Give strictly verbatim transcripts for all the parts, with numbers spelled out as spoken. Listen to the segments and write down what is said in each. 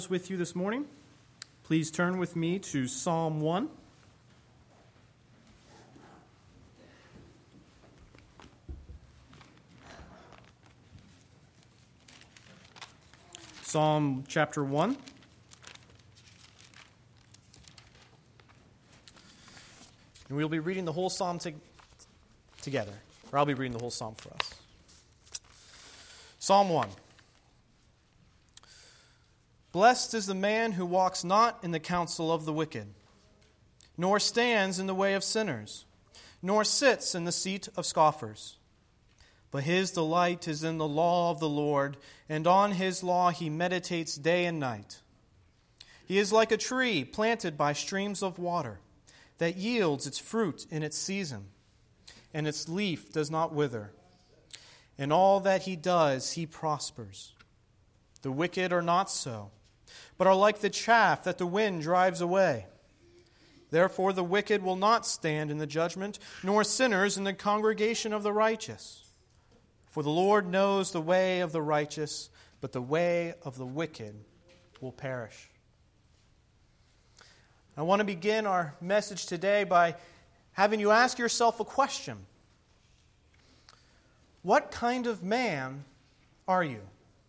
With you this morning, please turn with me to Psalm one. Psalm chapter one. And we'll be reading the whole psalm to, together, or I'll be reading the whole psalm for us. Psalm one. Blessed is the man who walks not in the counsel of the wicked, nor stands in the way of sinners, nor sits in the seat of scoffers. But his delight is in the law of the Lord, and on his law he meditates day and night. He is like a tree planted by streams of water, that yields its fruit in its season, and its leaf does not wither. In all that he does, he prospers. The wicked are not so, but are like the chaff that the wind drives away. Therefore the wicked will not stand in the judgment, nor sinners in the congregation of the righteous. For the Lord knows the way of the righteous, but the way of the wicked will perish. I want to begin our message today by having you ask yourself a question. What kind of man are you?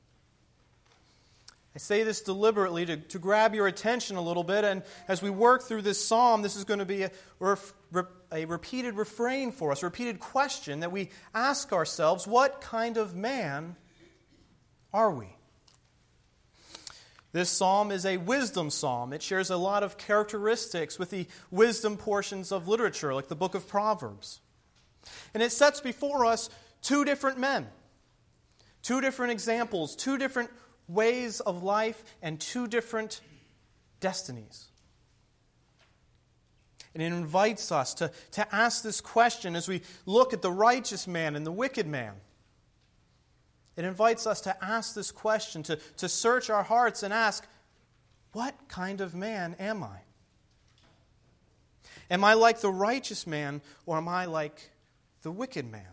I say this deliberately to, to grab your attention a little bit, and as we work through this psalm, this is going to be a, a repeated refrain for us, a repeated question that we ask ourselves, what kind of man are we? This psalm is a wisdom psalm. It shares a lot of characteristics with the wisdom portions of literature, like the book of Proverbs. And it sets before us two different men, two different examples, two different ways of life, and two different destinies. And it invites us to, to ask this question as we look at the righteous man and the wicked man. It invites us to ask this question, to, to search our hearts and ask, what kind of man am I? Am I like the righteous man, or am I like the wicked man?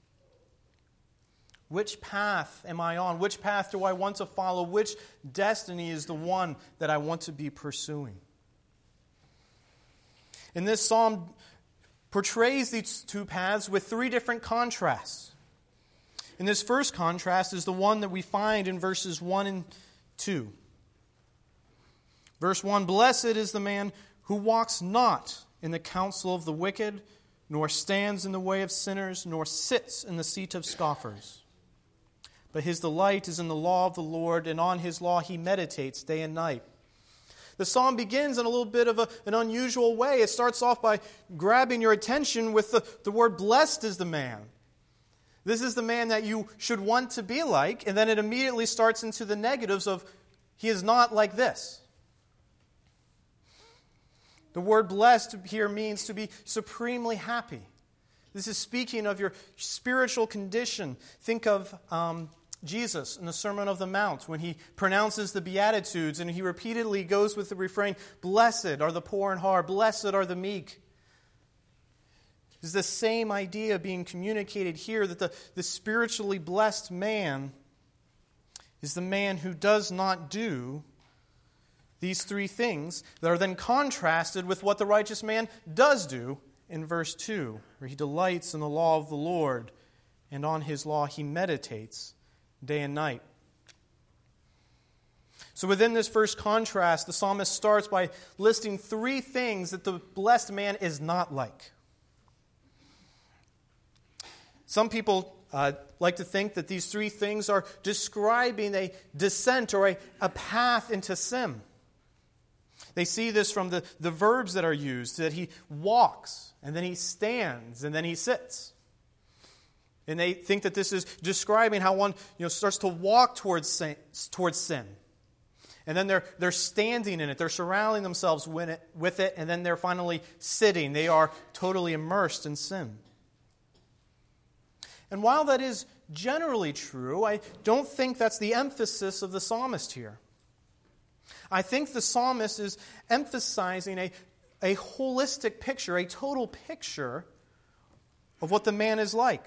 Which path am I on? Which path do I want to follow? Which destiny is the one that I want to be pursuing? And this psalm portrays these two paths with three different contrasts. And this first contrast is the one that we find in verses one and two. Verse one, blessed is the man who walks not in the counsel of the wicked, nor stands in the way of sinners, nor sits in the seat of scoffers. But his delight is in the law of the Lord, and on his law he meditates day and night. The psalm begins in a little bit of a, an unusual way. It starts off by grabbing your attention with the, the word, blessed is the man. This is the man that you should want to be like, and then it immediately starts into the negatives of, he is not like this. The word blessed here means to be supremely happy. This is speaking of your spiritual condition. Think of um, Jesus in the Sermon on the Mount when he pronounces the Beatitudes and he repeatedly goes with the refrain, blessed are the poor in heart, blessed are the meek. It's the same idea being communicated here, that the, the spiritually blessed man is the man who does not do these three things that are then contrasted with what the righteous man does do in verse two, where he delights in the law of the Lord, and on his law he meditates day and night. So within this first contrast, the psalmist starts by listing three things that the blessed man is not like. Some people uh, like to think that these three things are describing a descent or a, a path into sin. They see this from the, the verbs that are used, that he walks, and then he stands, and then he sits. And they think that this is describing how one you know, starts to walk towards sin, towards sin. And then they're, they're standing in it, they're surrounding themselves with it, with it, and then they're finally sitting. They are totally immersed in sin. And while that is generally true, I don't think that's the emphasis of the psalmist here. I think the psalmist is emphasizing a, a holistic picture, a total picture of what the man is like.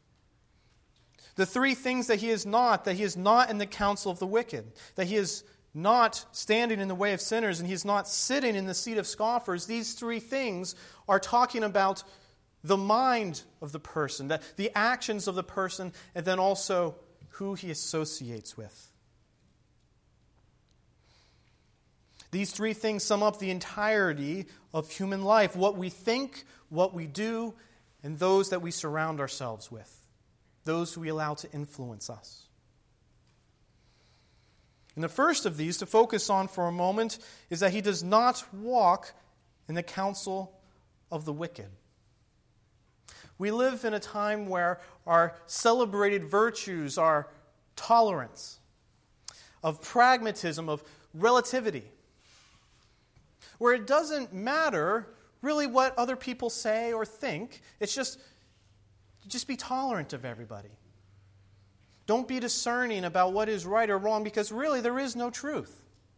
The three things that he is not, that he is not in the counsel of the wicked, that he is not standing in the way of sinners, and he's not sitting in the seat of scoffers, these three things are talking about the mind of the person, the, the actions of the person, and then also who he associates with. These three things sum up the entirety of human life: what we think, what we do, and those that we surround ourselves with, those who we allow to influence us. And the first of these to focus on for a moment is that he does not walk in the counsel of the wicked. We live in a time where our celebrated virtues are tolerance, of pragmatism, of relativity, where it doesn't matter really what other people say or think. It's just, just be tolerant of everybody. Don't be discerning about what is right or wrong, because really there is no truth.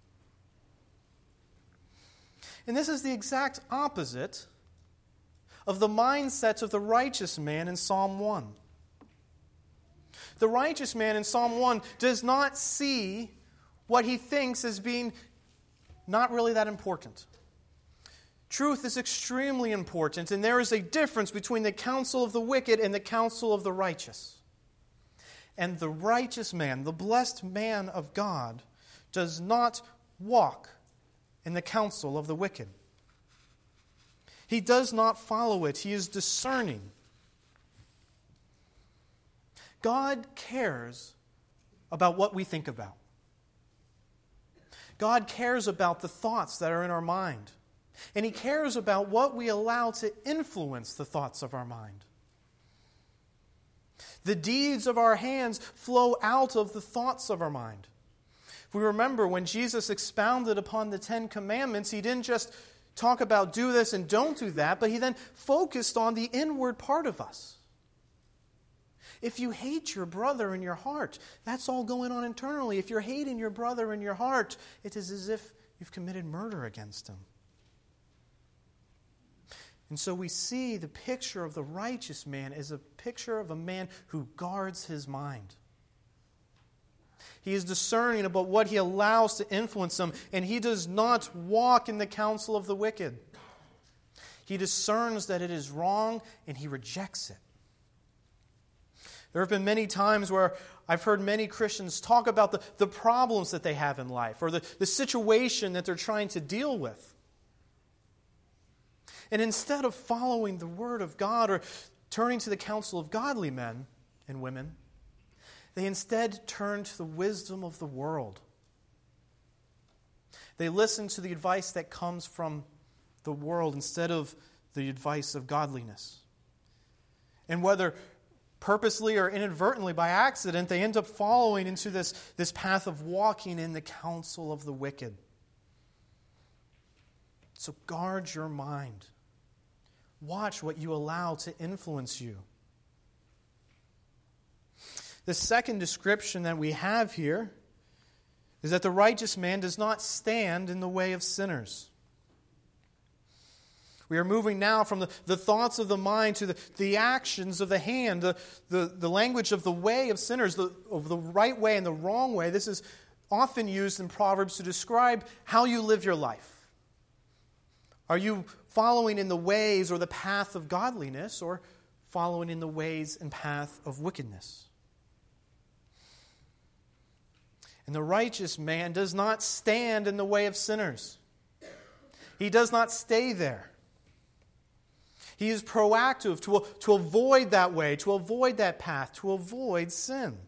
And this is the exact opposite of the mindset of the righteous man in Psalm one. The righteous man in Psalm one does not see what he thinks as being not really that important. Truth is extremely important, and there is a difference between the counsel of the wicked and the counsel of the righteous. And the righteous man, the blessed man of God, does not walk in the counsel of the wicked. He does not follow it. He is discerning. God cares about what we think about. God cares about the thoughts that are in our mind. And He cares about what we allow to influence the thoughts of our mind. The deeds of our hands flow out of the thoughts of our mind. If we remember when Jesus expounded upon the Ten Commandments, He didn't just talk about do this and don't do that, but He then focused on the inward part of us. If you hate your brother in your heart, that's all going on internally. If you're hating your brother in your heart, it is as if you've committed murder against him. And so we see the picture of the righteous man as a picture of a man who guards his mind. He is discerning about what he allows to influence him, and he does not walk in the counsel of the wicked. He discerns that it is wrong, and he rejects it. There have been many times where I've heard many Christians talk about the, the problems that they have in life, or the, the situation that they're trying to deal with. And instead of following the Word of God or turning to the counsel of godly men and women, they instead turn to the wisdom of the world. They listen to the advice that comes from the world instead of the advice of godliness. And whether purposely or inadvertently by accident, they end up following into this, this path of walking in the counsel of the wicked. So guard your mind. Watch what you allow to influence you. The second description that we have here is that the righteous man does not stand in the way of sinners. We are moving now from the, the thoughts of the mind to the, the actions of the hand, the, the, the language of the way of sinners, the, of the right way and the wrong way. This is often used in Proverbs to describe how you live your life. Are you following in the ways or the path of godliness, or following in the ways and path of wickedness? And the righteous man does not stand in the way of sinners. He does not stay there. He is proactive to, to avoid that way, to avoid that path, to avoid sin.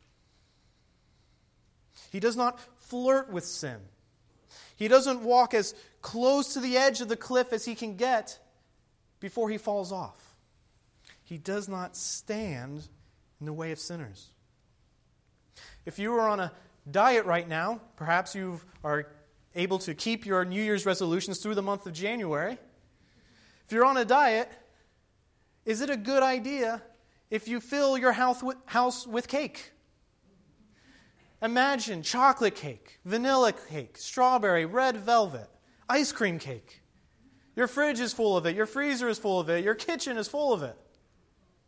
He does not flirt with sin. He doesn't walk as close to the edge of the cliff as he can get before he falls off. He does not stand in the way of sinners. If you are on a diet right now, perhaps you are able to keep your New Year's resolutions through the month of January. If you're on a diet, is it a good idea if you fill your house with cake? Imagine chocolate cake, vanilla cake, strawberry, red velvet, ice cream cake. Your fridge is full of it. Your freezer is full of it. Your kitchen is full of it.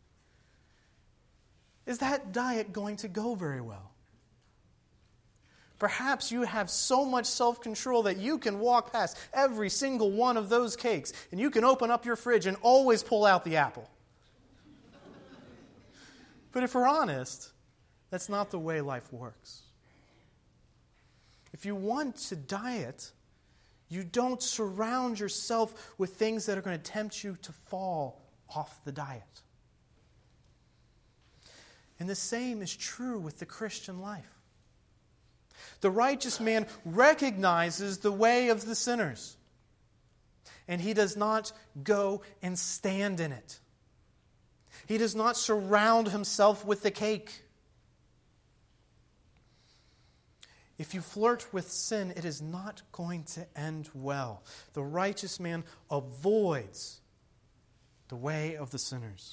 Is that diet going to go very well? Perhaps you have so much self-control that you can walk past every single one of those cakes and you can open up your fridge and always pull out the apple. But if we're honest, that's not the way life works. If you want to diet, you don't surround yourself with things that are going to tempt you to fall off the diet. And the same is true with the Christian life. The righteous man recognizes the way of the sinners, and he does not go and stand in it. He does not surround himself with the cake. If you flirt with sin, it is not going to end well. The righteous man avoids the way of the sinners.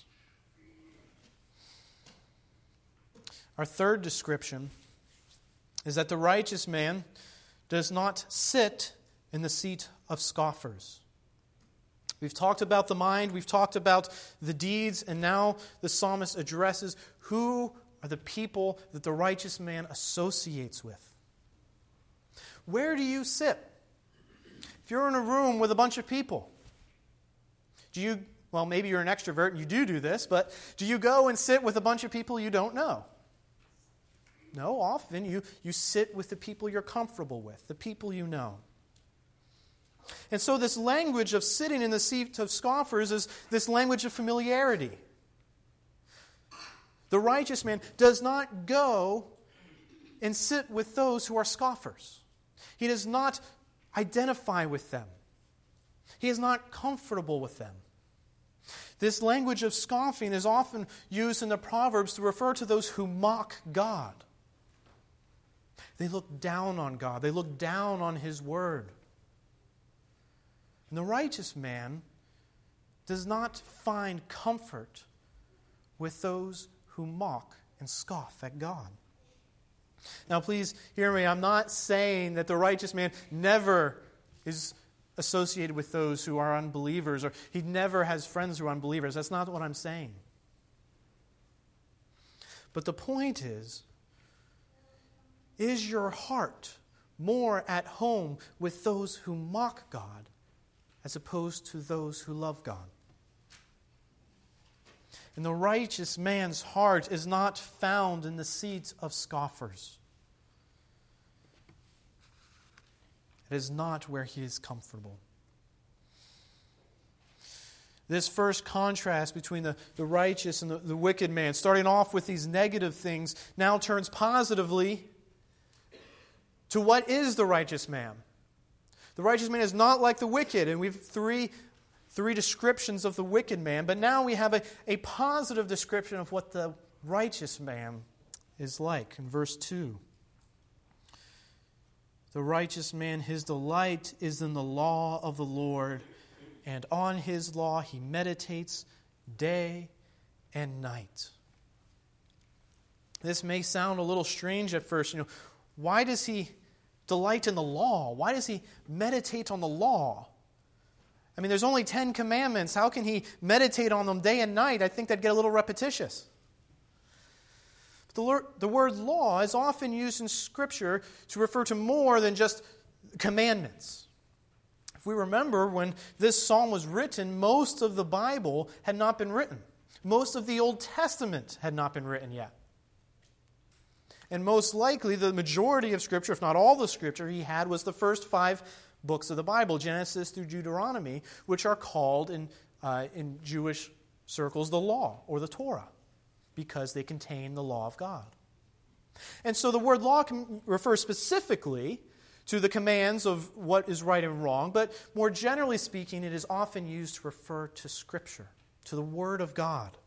Our third description is that the righteous man does not sit in the seat of scoffers. We've talked about the mind, we've talked about the deeds, and now the psalmist addresses who are the people that the righteous man associates with. Where do you sit? If you're in a room with a bunch of people, do you, well, maybe you're an extrovert and you do do this, but do you go and sit with a bunch of people you don't know? No, often you, you sit with the people you're comfortable with, the people you know. And so this language of sitting in the seat of scoffers is this language of familiarity. The righteous man does not go and sit with those who are scoffers. He does not identify with them. He is not comfortable with them. This language of scoffing is often used in the Proverbs to refer to those who mock God. They look down on God. They look down on His Word. And the righteous man does not find comfort with those who mock and scoff at God. Now, please hear me. I'm not saying that the righteous man never is associated with those who are unbelievers, or he never has friends who are unbelievers. That's not what I'm saying. But the point is, is your heart more at home with those who mock God as opposed to those who love God? And the righteous man's heart is not found in the seat of scoffers. It is not where he is comfortable. This first contrast between the, the righteous and the, the wicked man, starting off with these negative things, now turns positively to what is the righteous man. The righteous man is not like the wicked, and we have three, three descriptions of the wicked man, but now we have a, a positive description of what the righteous man is like in verse two. The righteous man, his delight is in the law of the Lord, and on his law he meditates day and night. This may sound a little strange at first. You know, why does he delight in the law? Why does he meditate on the law? I mean, there's only Ten Commandments. How can he meditate on them day and night? I think that'd get a little repetitious. The, the word law is often used in Scripture to refer to more than just commandments. If we remember, when this psalm was written, most of the Bible had not been written. Most of the Old Testament had not been written yet. And most likely, the majority of Scripture, if not all the Scripture he had, was the first five books of the Bible, Genesis through Deuteronomy, which are called in, uh, in Jewish circles the law, or the Torah, because they contain the law of God. And so the word law can refer specifically to the commands of what is right and wrong, but more generally speaking, it is often used to refer to Scripture, to the Word of God.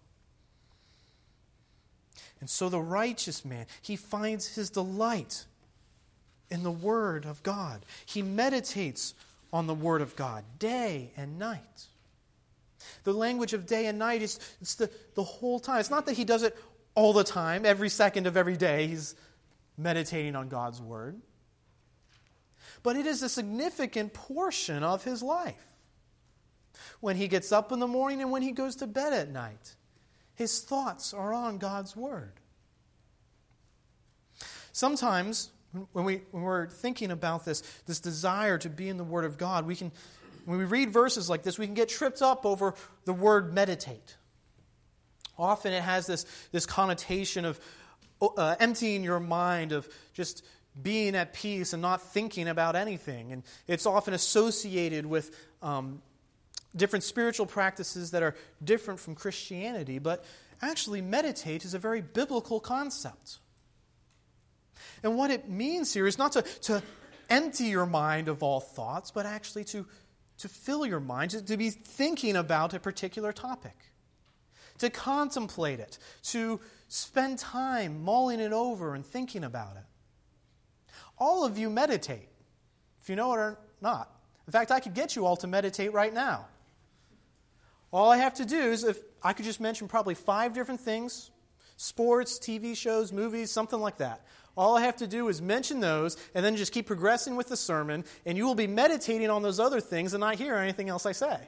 And so the righteous man, he finds his delight in the Word of God. He meditates on the Word of God day and night. The language of day and night is it's the, the whole time. It's not that he does it all the time, every second of every day he's meditating on God's Word. But it is a significant portion of his life. When he gets up in the morning and when he goes to bed at night, his thoughts are on God's Word. Sometimes When, we, when we're thinking about this, this desire to be in the Word of God, we can, when we read verses like this, we can get tripped up over the word meditate. Often it has this, this connotation of uh, emptying your mind, of just being at peace and not thinking about anything. And it's often associated with um, different spiritual practices that are different from Christianity. But actually, meditate is a very biblical concept. And what it means here is not to, to empty your mind of all thoughts, but actually to, to fill your mind, to, to be thinking about a particular topic, to contemplate it, to spend time mulling it over and thinking about it. All of you meditate, if you know it or not. In fact, I could get you all to meditate right now. All I have to do is, if I could just mention probably five different things, sports, T V shows, movies, something like that. All I have to do is mention those and then just keep progressing with the sermon, and you will be meditating on those other things and not hear anything else I say.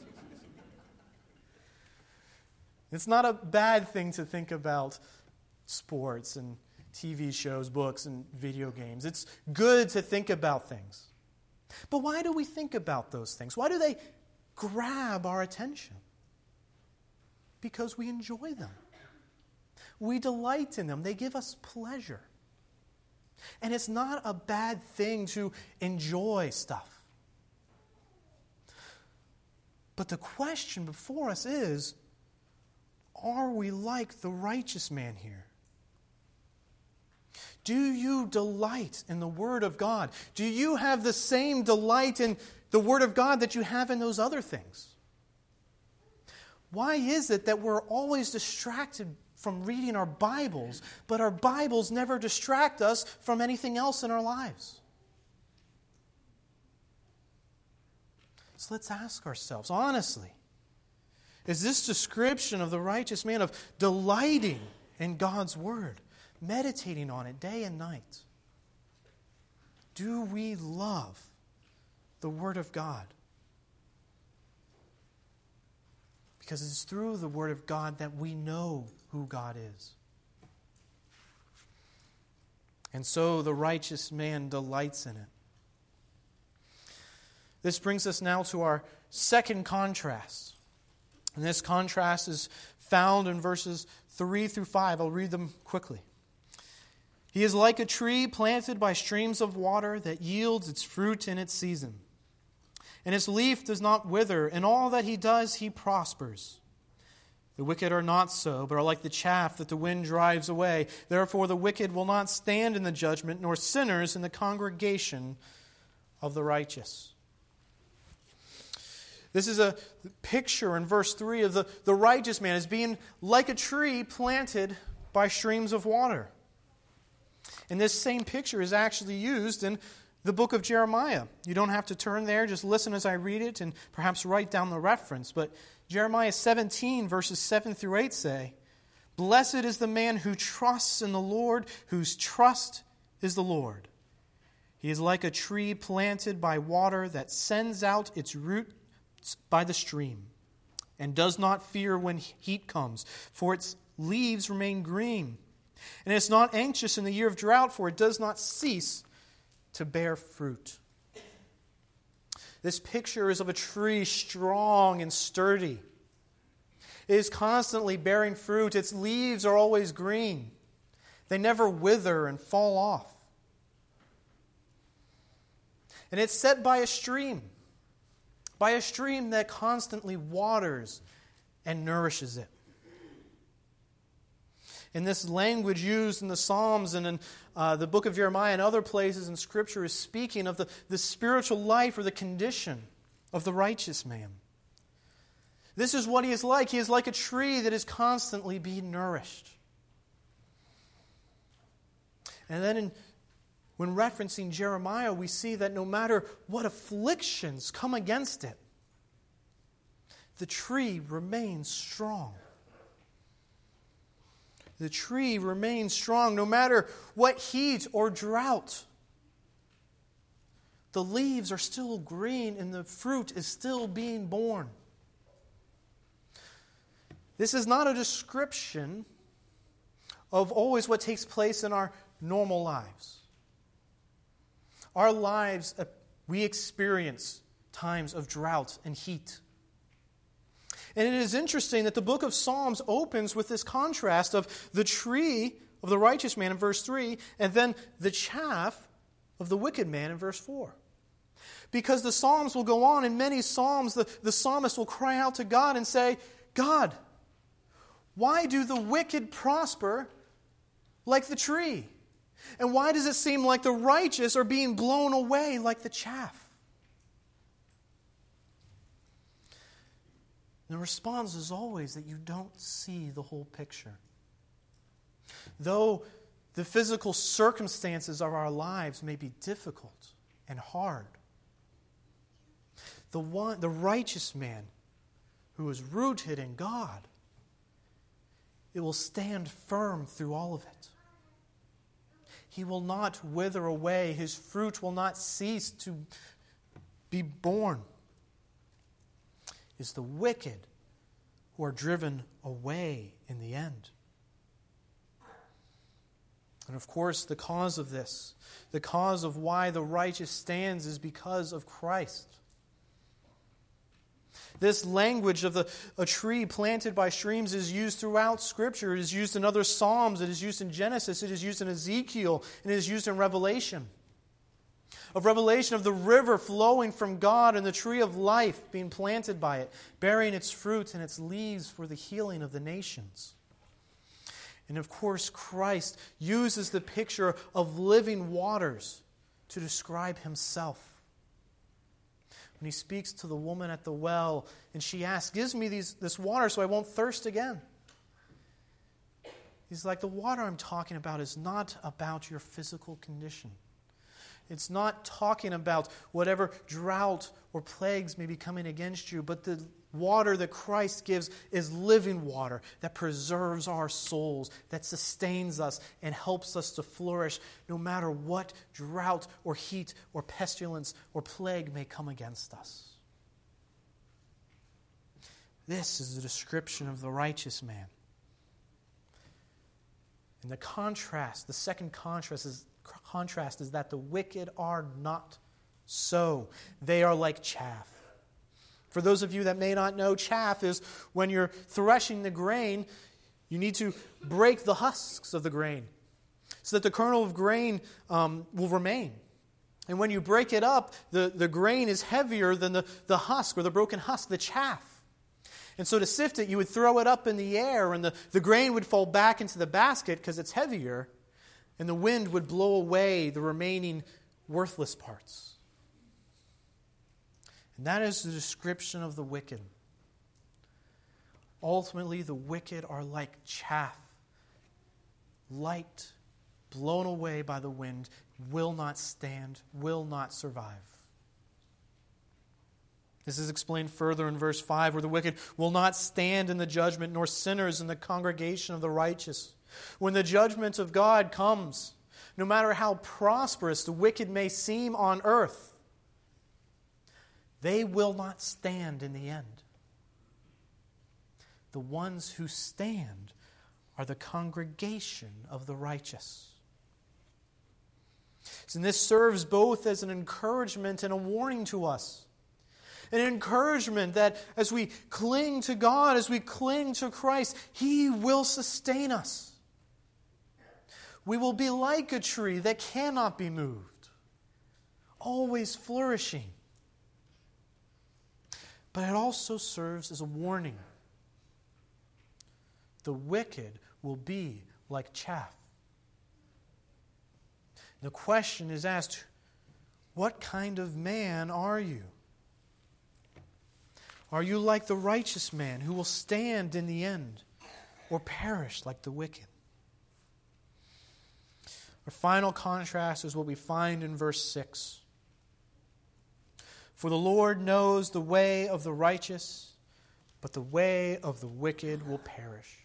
It's not a bad thing to think about sports and T V shows, books, and video games. It's good to think about things. But why do we think about those things? Why do they grab our attention? Because we enjoy them. We delight in them. They give us pleasure. And it's not a bad thing to enjoy stuff. But the question before us is, are we like the righteous man here? Do you delight in the Word of God? Do you have the same delight in the Word of God that you have in those other things? Why is it that we're always distracted from reading our Bibles, but our Bibles never distract us from anything else in our lives? So let's ask ourselves, honestly, is this description of the righteous man of delighting in God's Word, meditating on it day and night, do we love the Word of God? Because it's through the Word of God that we know who God is. And so the righteous man delights in it. This brings us now to our second contrast. And this contrast is found in verses three through five. I'll read them quickly. He is like a tree planted by streams of water that yields its fruit in its season. And its leaf does not wither, and all that he does, he prospers. The wicked are not so, but are like the chaff that the wind drives away. Therefore the wicked will not stand in the judgment, nor sinners in the congregation of the righteous. This is a picture in verse three of the, the righteous man as being like a tree planted by streams of water. And this same picture is actually used in the book of Jeremiah. You don't have to turn there, just listen as I read it and perhaps write down the reference. But Jeremiah seventeen, verses seven through eight say, "Blessed is the man who trusts in the Lord, whose trust is the Lord. He is like a tree planted by water that sends out its roots by the stream, and does not fear when heat comes, for its leaves remain green. And is not anxious in the year of drought, for it does not cease to bear fruit." This picture is of a tree strong and sturdy. It is constantly bearing fruit. Its leaves are always green. They never wither and fall off. And it's set by a stream, by a stream that constantly waters and nourishes it. In this language used in the Psalms and in uh, the book of Jeremiah and other places in Scripture is speaking of the, the spiritual life or the condition of the righteous man. This is what he is like. He is like a tree that is constantly being nourished. And then in, when referencing Jeremiah, we see that no matter what afflictions come against it, the tree remains strong. The tree remains strong no matter what heat or drought. The leaves are still green and the fruit is still being borne. This is not a description of always what takes place in our normal lives. our lives, uh, we experience times of drought and heat. And it is interesting that the book of Psalms opens with this contrast of the tree of the righteous man in verse three, and then the chaff of the wicked man in verse four. Because the Psalms will go on, in many Psalms, the, the psalmist will cry out to God and say, God, why do the wicked prosper like the tree? And why does it seem like the righteous are being blown away like the chaff? The response is always that you don't see the whole picture. Though the physical circumstances of our lives may be difficult and hard, the one, the righteous man who is rooted in God, it will stand firm through all of it. He will not wither away. His fruit will not cease to be born. It's the wicked who are driven away in the end. And of course, the cause of this, the cause of why the righteous stands, is because of Christ. This language of the, a tree planted by streams is used throughout Scripture. It is used in other Psalms. It is used in Genesis. It is used in Ezekiel. And it is used in Revelation. Of Revelation of the river flowing from God and the tree of life being planted by it, bearing its fruit and its leaves for the healing of the nations. And of course, Christ uses the picture of living waters to describe Himself. When He speaks to the woman at the well and she asks, "Give me these, this water so I won't thirst again." He's like, the water I'm talking about is not about your physical condition. It's not talking about whatever drought or plagues may be coming against you, but the water that Christ gives is living water that preserves our souls, that sustains us and helps us to flourish no matter what drought or heat or pestilence or plague may come against us. This is the description of the righteous man. And the contrast, the second contrast is contrast is that the wicked are not so. They are like chaff. For those of you that may not know, chaff is when you're threshing the grain, you need to break the husks of the grain so that the kernel of grain um, will remain. And when you break it up, the, the grain is heavier than the, the husk or the broken husk, the chaff. And so to sift it, you would throw it up in the air and the, the grain would fall back into the basket because it's heavier. And the wind would blow away the remaining worthless parts. And that is the description of the wicked. Ultimately, the wicked are like chaff, light, blown away by the wind, will not stand, will not survive. This is explained further in verse five, where the wicked will not stand in the judgment, nor sinners in the congregation of the righteous. When the judgment of God comes, no matter how prosperous the wicked may seem on earth, they will not stand in the end. The ones who stand are the congregation of the righteous. And this serves both as an encouragement and a warning to us. An encouragement that as we cling to God, as we cling to Christ, He will sustain us. We will be like a tree that cannot be moved, always flourishing. But it also serves as a warning. The wicked will be like chaff. The question is asked, what kind of man are you? Are you like the righteous man who will stand in the end, or perish like the wicked? Our final contrast is what we find in verse six. For the Lord knows the way of the righteous, but the way of the wicked will perish.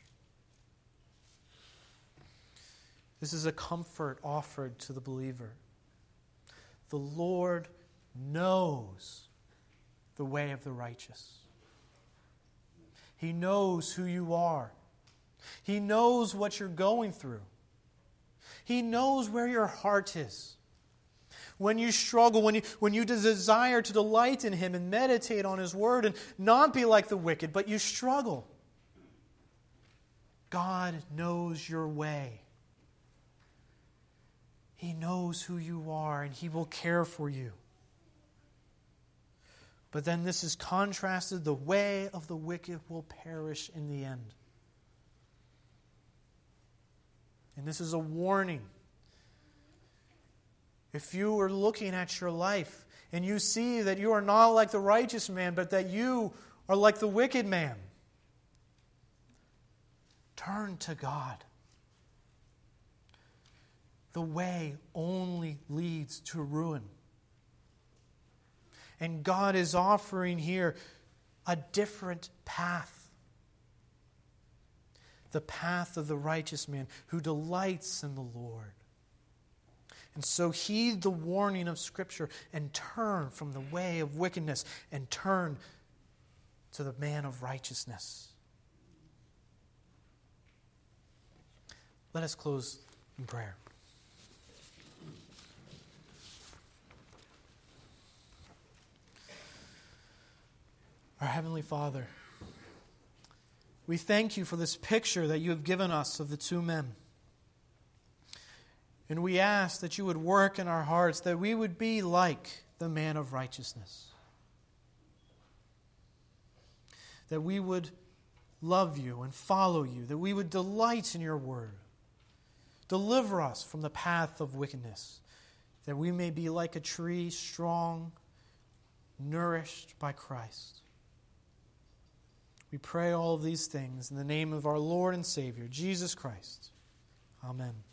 This is a comfort offered to the believer. The Lord knows the way of the righteous. He knows who you are. He knows what you're going through. He knows where your heart is. when you struggle, when you, when you desire to delight in Him and meditate on His Word and not be like the wicked, but you struggle, God knows your way. He knows who you are, and He will care for you. But then this is contrasted. The way of the wicked will perish in the end. And this is a warning. If you are looking at your life and you see that you are not like the righteous man, but that you are like the wicked man, turn to God. The way only leads to ruin. And God is offering here a different path. The path of the righteous man who delights in the Lord. And so heed the warning of Scripture and turn from the way of wickedness and turn to the man of righteousness. Let us close in prayer. Our Heavenly Father, we thank You for this picture that You have given us of the two men. And we ask that You would work in our hearts, that we would be like the man of righteousness. That we would love You and follow You, that we would delight in Your word. Deliver us from the path of wickedness, that we may be like a tree, strong, nourished by Christ. We pray all of these things in the name of our Lord and Savior, Jesus Christ. Amen.